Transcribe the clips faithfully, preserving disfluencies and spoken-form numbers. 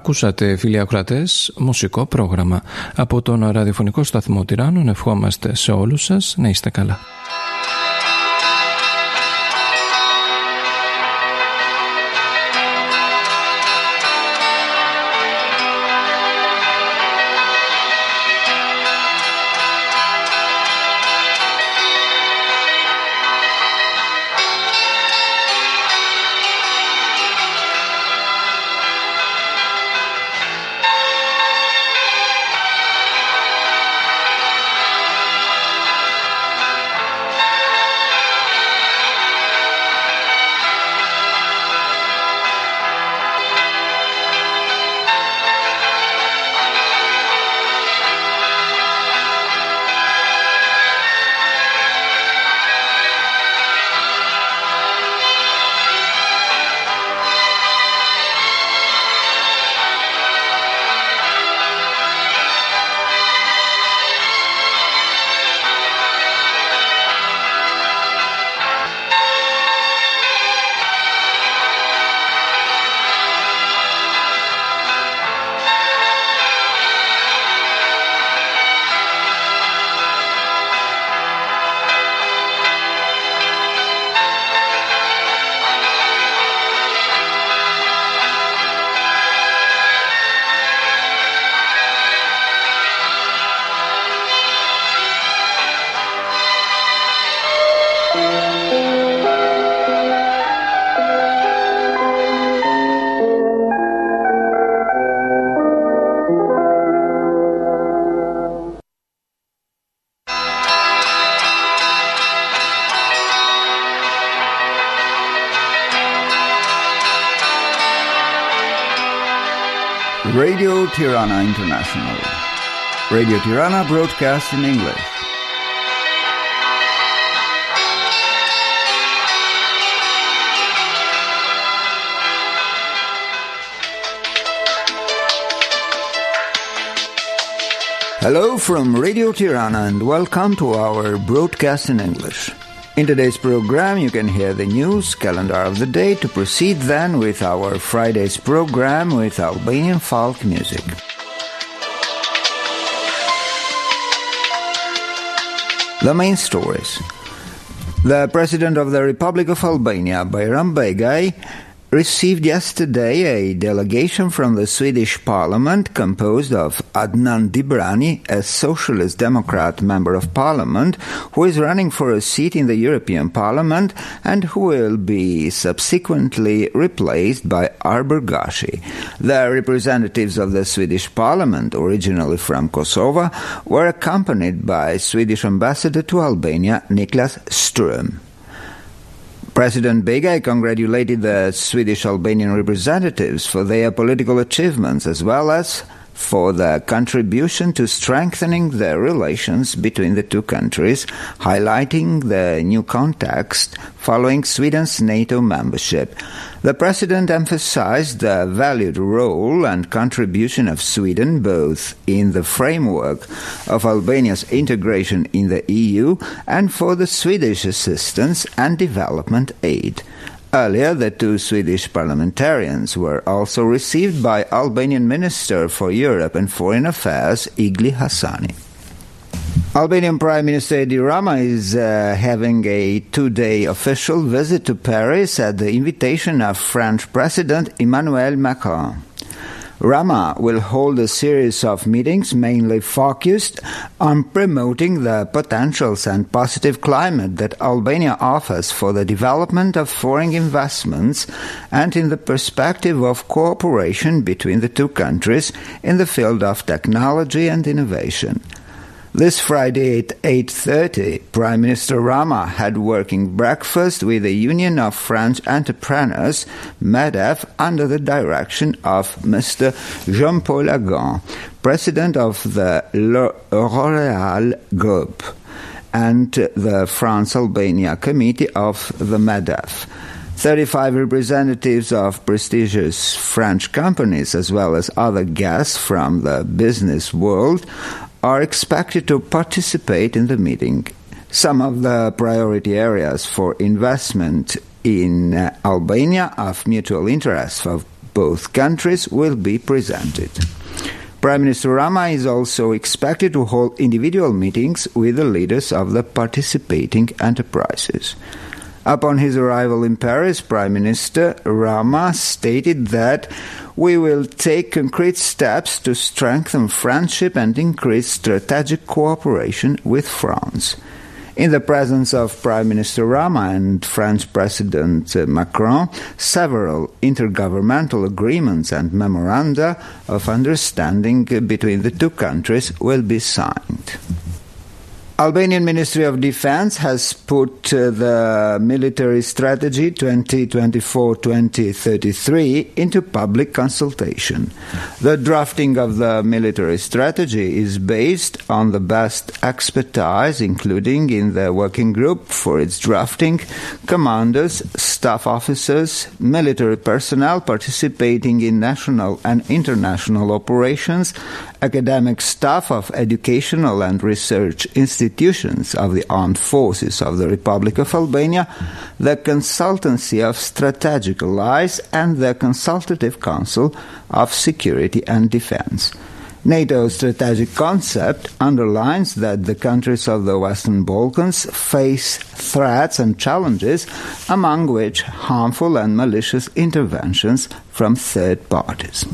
Ακούσατε, φίλοι ακροατές, μουσικό πρόγραμμα. Από τον ραδιοφωνικό σταθμό Τυράννων ευχόμαστε σε όλους σας να είστε καλά. Radio Tirana International. Radio Tirana broadcasts in English. Hello from Radio Tirana and welcome to our broadcast in English. In today's program, you can hear the news, calendar of the day, to proceed then with our Friday's program with Albanian folk music. The main stories. The President of the Republic of Albania, Bayram Begaj, received yesterday a delegation from the Swedish Parliament composed of Adnan Dibrani, a Socialist Democrat member of Parliament who is running for a seat in the European Parliament and who will be subsequently replaced by Arber Gashi. The representatives of the Swedish Parliament, originally from Kosovo, were accompanied by Swedish Ambassador to Albania, Niklas Ström. President Begaj congratulated the Swedish Albanian representatives for their political achievements as well as for the contribution to strengthening the relations between the two countries, highlighting the new context following Sweden's NATO membership. The President emphasized the valued role and contribution of Sweden both in the framework of Albania's integration in the E U and for the Swedish assistance and development aid. Earlier, the two Swedish parliamentarians were also received by Albanian Minister for Europe and Foreign Affairs, Igli Hasani. Albanian Prime Minister Edi Rama is uh, having a two-day official visit to Paris at the invitation of French President Emmanuel Macron. Rama will hold a series of meetings mainly focused on promoting the potentials and positive climate that Albania offers for the development of foreign investments and in the perspective of cooperation between the two countries in the field of technology and innovation. This Friday at eight thirty, Prime Minister Rama had working breakfast with the Union of French Entrepreneurs, MEDEF, under the direction of Mister Jean-Paul Agon, President of the L'Oréal Group, and the France-Albania Committee of the MEDEF. thirty-five representatives of prestigious French companies as well as other guests from the business world are expected to participate in the meeting. Some of the priority areas for investment in uh, Albania of mutual interest for both countries will be presented. Prime Minister Rama is also expected to hold individual meetings with the leaders of the participating enterprises. Upon his arrival in Paris, Prime Minister Rama stated that we will take concrete steps to strengthen friendship and increase strategic cooperation with France. In the presence of Prime Minister Rama and French President Macron, several intergovernmental agreements and memoranda of understanding between the two countries will be signed. Albanian Ministry of Defense has put uh, the military strategy twenty twenty-four to twenty thirty-three into public consultation. The drafting of the military strategy is based on the best expertise, including in the working group for its drafting, commanders, staff officers, military personnel participating in national and international operations, academic staff of educational and research institutions of the armed forces of the Republic of Albania, the Consultancy of Strategic Allies, and the Consultative Council of Security and Defense. NATO's strategic concept underlines that the countries of the Western Balkans face threats and challenges, among which harmful and malicious interventions from third parties.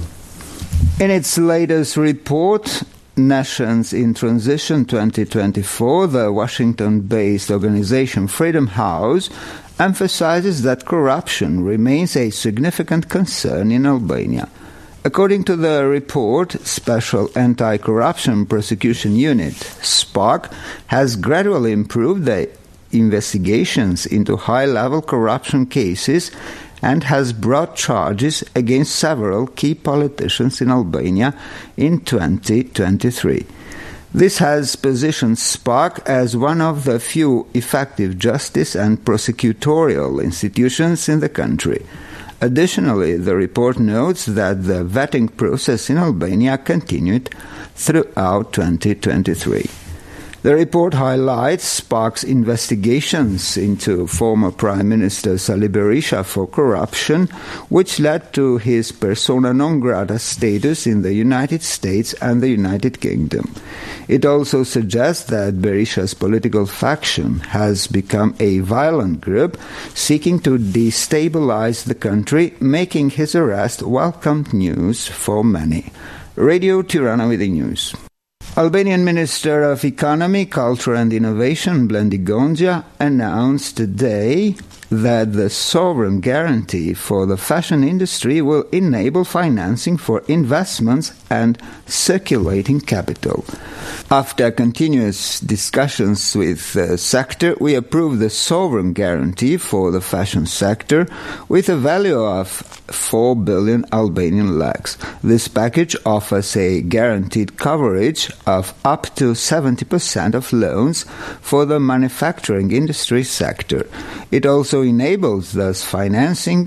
In its latest report, Nations in Transition twenty twenty-four, the Washington-based organization Freedom House emphasizes that corruption remains a significant concern in Albania. According to the report, Special Anti-Corruption Prosecution Unit, SPAC, has gradually improved the investigations into high-level corruption cases and has brought charges against several key politicians in Albania in twenty twenty-three. This has positioned SPAC as one of the few effective justice and prosecutorial institutions in the country. Additionally, the report notes that the vetting process in Albania continued throughout twenty twenty-three. The report highlights SPAC's investigations into former Prime Minister Sali Berisha for corruption, which led to his persona non grata status in the United States and the United Kingdom. It also suggests that Berisha's political faction has become a violent group seeking to destabilize the country, making his arrest welcome news for many. Radio Tirana with the news. Albanian Minister of Economy, Culture and Innovation, Blendi Gondja, announced today that the sovereign guarantee for the fashion industry will enable financing for investments and circulating capital. After continuous discussions with the sector, we approved the sovereign guarantee for the fashion sector with a value of four billion Albanian lakhs. This package offers a guaranteed coverage of up to seventy percent of loans for the manufacturing industry sector. It also enables thus financing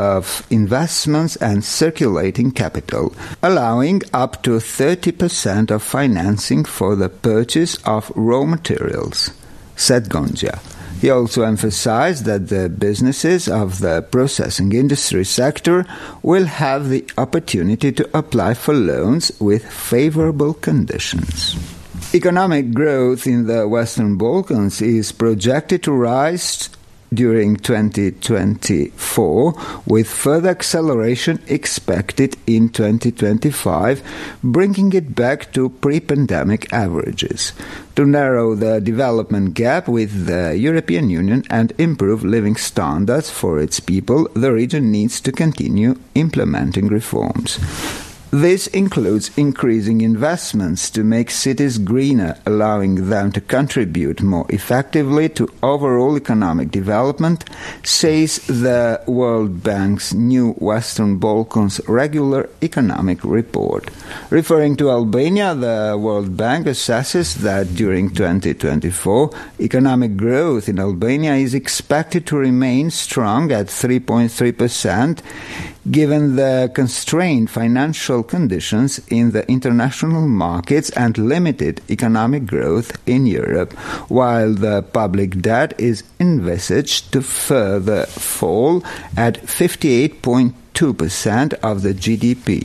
of investments and circulating capital, allowing up to thirty percent of financing for the purchase of raw materials, said Gondja. He also emphasized that the businesses of the processing industry sector will have the opportunity to apply for loans with favorable conditions. Economic growth in the Western Balkans is projected to rise during twenty twenty-four, with further acceleration expected in twenty twenty-five, bringing it back to pre-pandemic averages. To narrow the development gap with the European Union and improve living standards for its people, the region needs to continue implementing reforms. This includes increasing investments to make cities greener, allowing them to contribute more effectively to overall economic development, says the World Bank's new Western Balkans Regular Economic Report. Referring to Albania, the World Bank assesses that during twenty twenty-four, economic growth in Albania is expected to remain strong at three point three percent, given the constrained financial conditions in the international markets and limited economic growth in Europe, while the public debt is envisaged to further fall at fifty-eight point two percent of the G D P.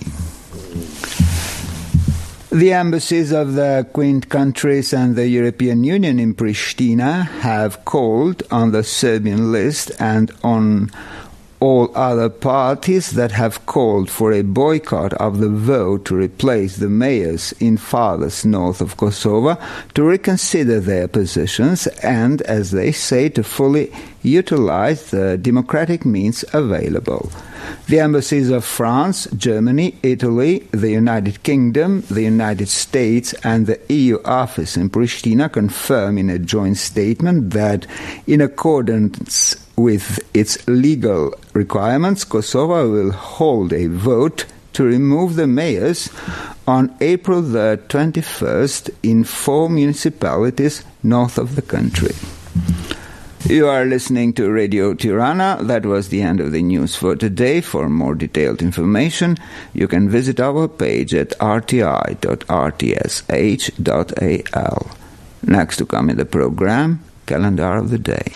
The embassies of the Quint countries and the European Union in Pristina have called on the Serbian list and on all other parties that have called for a boycott of the vote to replace the mayors in farthest north of Kosovo to reconsider their positions and, as they say, to fully utilize the democratic means available. The embassies of France, Germany, Italy, the United Kingdom, the United States, and the E U office in Pristina confirm in a joint statement that, in accordance with its legal requirements, Kosovo will hold a vote to remove the mayors on April the twenty-first in four municipalities north of the country. You are listening to Radio Tirana. That was the end of the news for today. For more detailed information, you can visit our page at r t i dot r t s h dot a l. Next to come in the program, Calendar of the Day.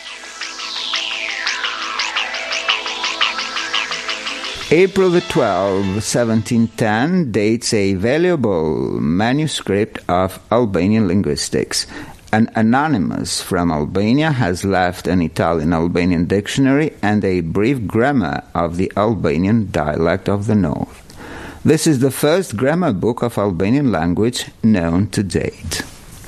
April the twelfth, seventeen ten, dates a valuable manuscript of Albanian linguistics. An anonymous from Albania has left an Italian-Albanian dictionary and a brief grammar of the Albanian dialect of the north. This is the first grammar book of Albanian language known to date.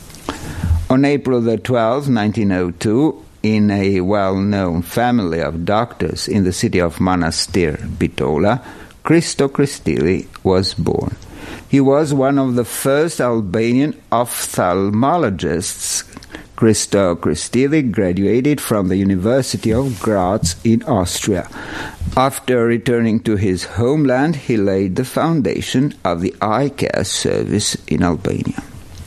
On April the twelfth, nineteen oh two, in a well-known family of doctors in the city of Manastir, Bitola, Christo Christili was born. He was one of the first Albanian ophthalmologists. Christo Christili graduated from the University of Graz in Austria. After returning to his homeland, he laid the foundation of the eye care service in Albania.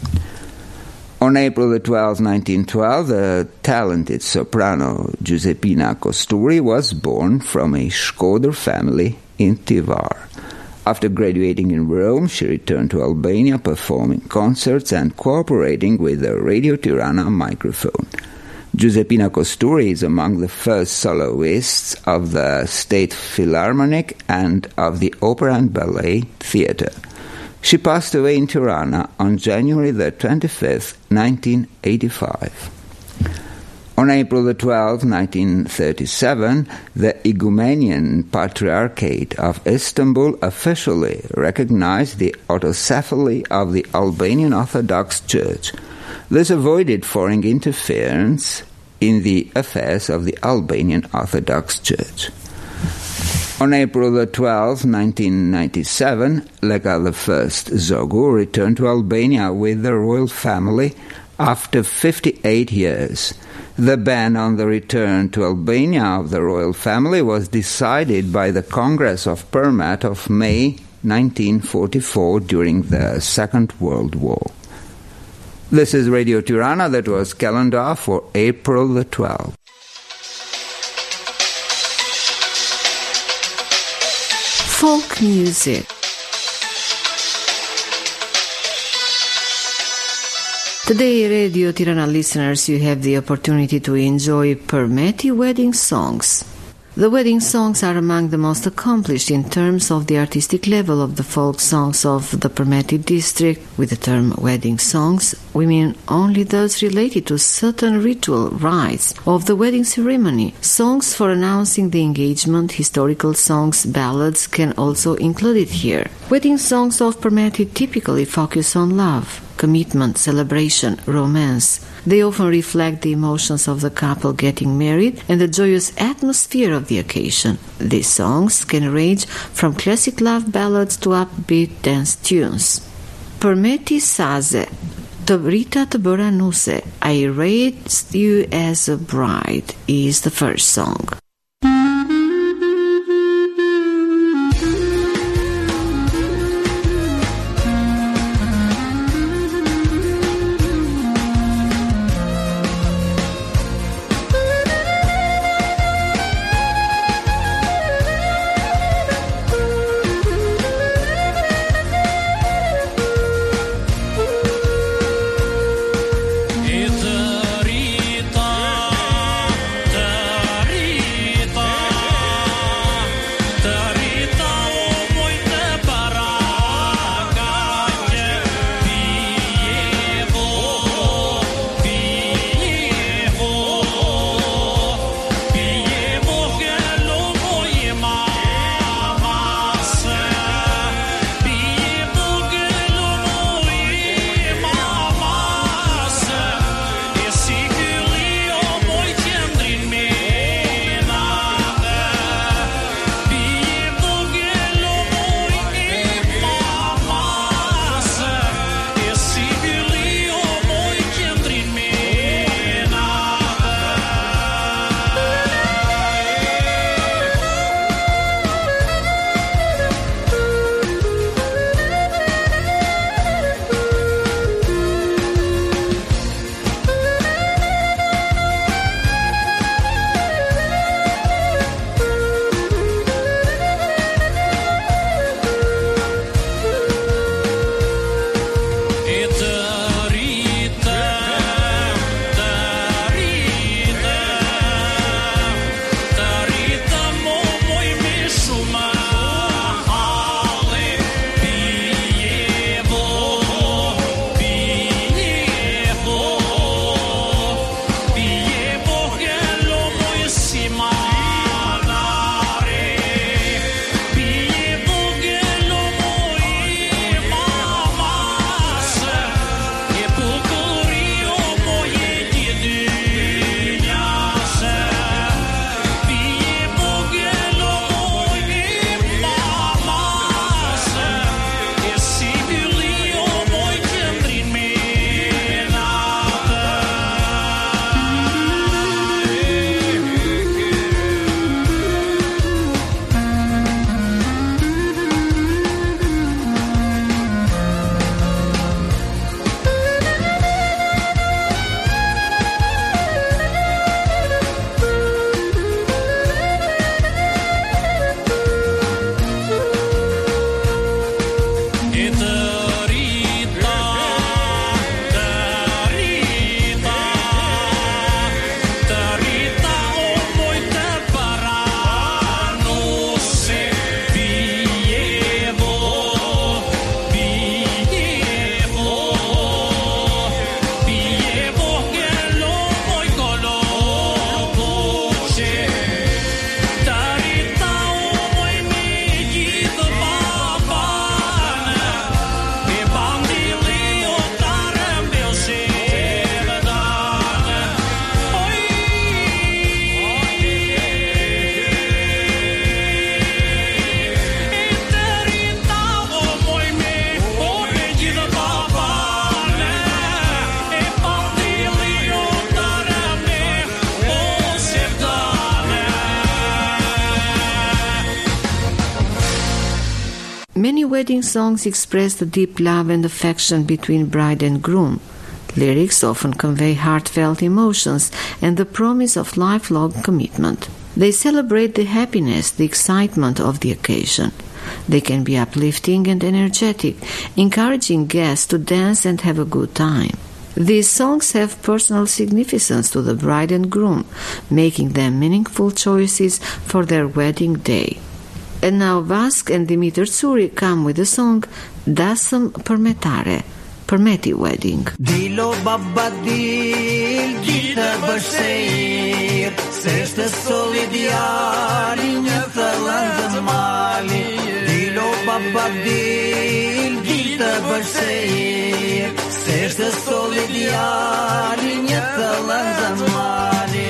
On April the twelfth, nineteen twelve, the talented soprano Giuseppina Costuri was born from a Shkodër family in Tivar. After graduating in Rome, she returned to Albania, performing concerts and cooperating with the Radio Tirana microphone. Giuseppina Costuri is among the first soloists of the State Philharmonic and of the Opera and Ballet Theatre. She passed away in Tirana on January the twenty-fifth, nineteen eighty-five. On April the twelfth, nineteen thirty-seven, the Igumenian Patriarchate of Istanbul officially recognized the autocephaly of the Albanian Orthodox Church. This avoided foreign interference in the affairs of the Albanian Orthodox Church. On April the twelfth, nineteen ninety-seven, Lega the First Zogu returned to Albania with the royal family after fifty-eight years. The ban on the return to Albania of the royal family was decided by the Congress of Permat of May nineteen forty-four during the Second World War. This is Radio Tirana. That was calendar for April the twelfth. Folk music. Today, Radio Tirana listeners, you have the opportunity to enjoy Permeti wedding songs. The wedding songs are among the most accomplished in terms of the artistic level of the folk songs of the Permeti district. With the term wedding songs, we mean only those related to certain ritual rites of the wedding ceremony. Songs for announcing the engagement, historical songs, ballads can also include it here. Wedding songs of Permeti typically focus on love, commitment, celebration, romance. They often reflect the emotions of the couple getting married and the joyous atmosphere of the occasion. These songs can range from classic love ballads to upbeat dance tunes. Permeti Saze, Të Rita Të Bëra Nuse, I Raised You as a Bride, is the first song. Të rita, të wedding songs express the deep love and affection between bride and groom. Lyrics often convey heartfelt emotions and the promise of lifelong commitment. They celebrate the happiness, the excitement of the occasion. They can be uplifting and energetic, encouraging guests to dance and have a good time. These songs have personal significance to the bride and groom, making them meaningful choices for their wedding day. And now Vask and Dimitar Tsuri come with the song Dasam Permetare, Permeti Wedding. Dilo babba dil gjithë bëshir, se shtë solidiari një thëllën mali. Dilo babba dil gjithë bëshir, se shtë solidiari një thëllën mali.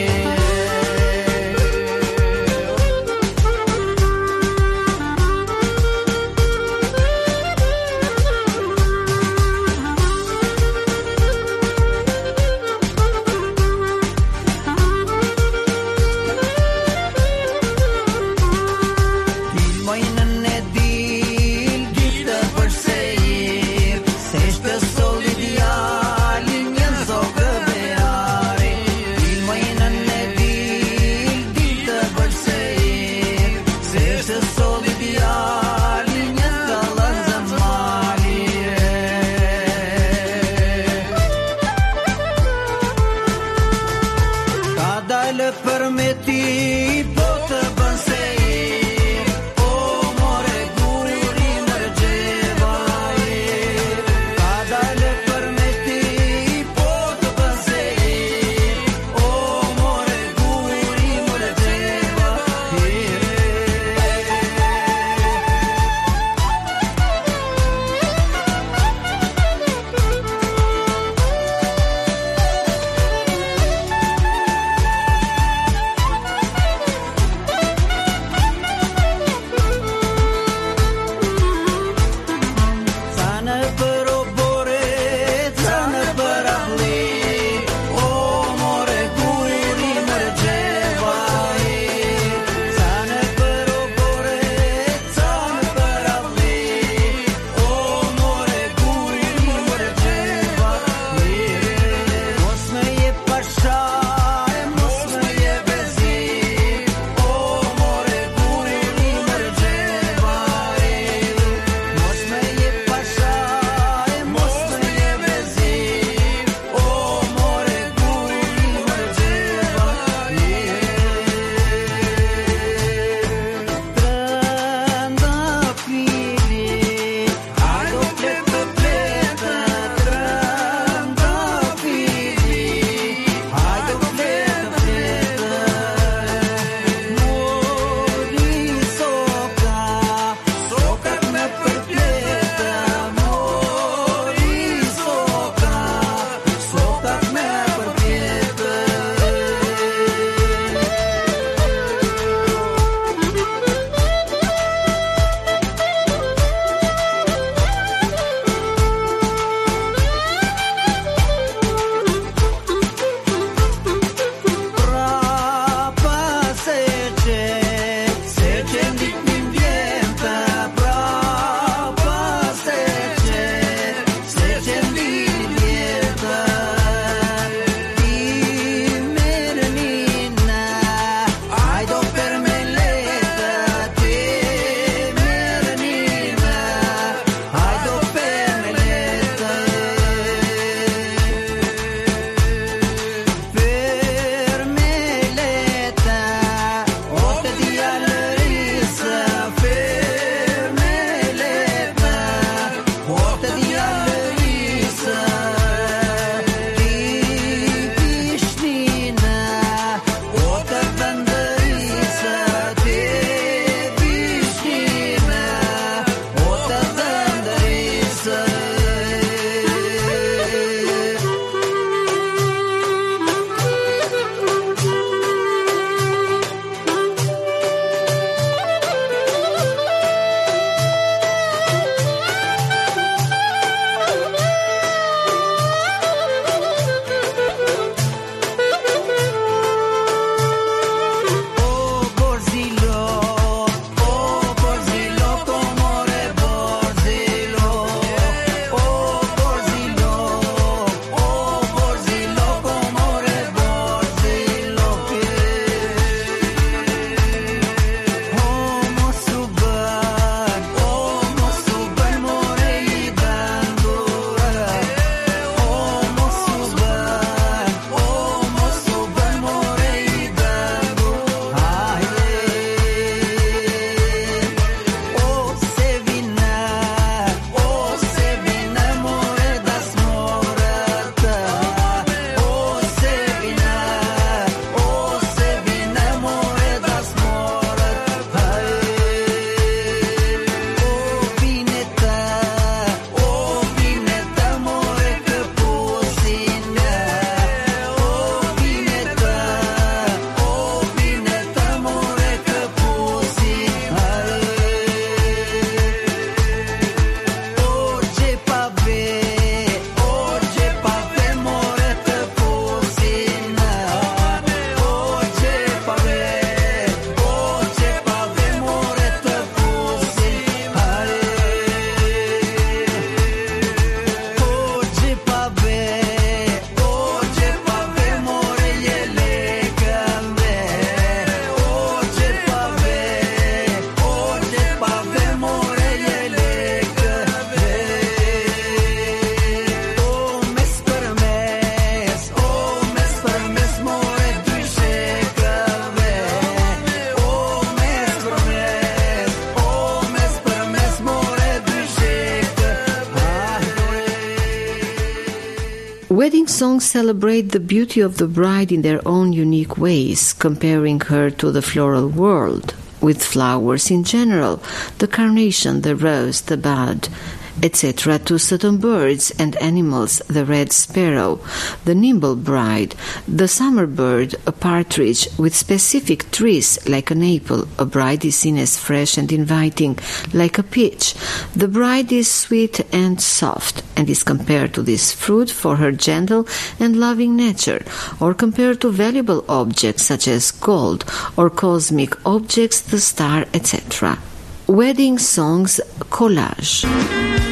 Wedding songs celebrate the beauty of the bride in their own unique ways, comparing her to the floral world, with flowers in general, the carnation, the rose, the bud, et cetera, to certain birds and animals, the red sparrow, the nimble bride, the summer bird, a partridge, with specific trees like an apple. A bride is seen as fresh and inviting, like a peach. The bride is sweet and soft, and is compared to this fruit for her gentle and loving nature, or compared to valuable objects such as gold, or cosmic objects, the star, et cetera. Wedding songs collage.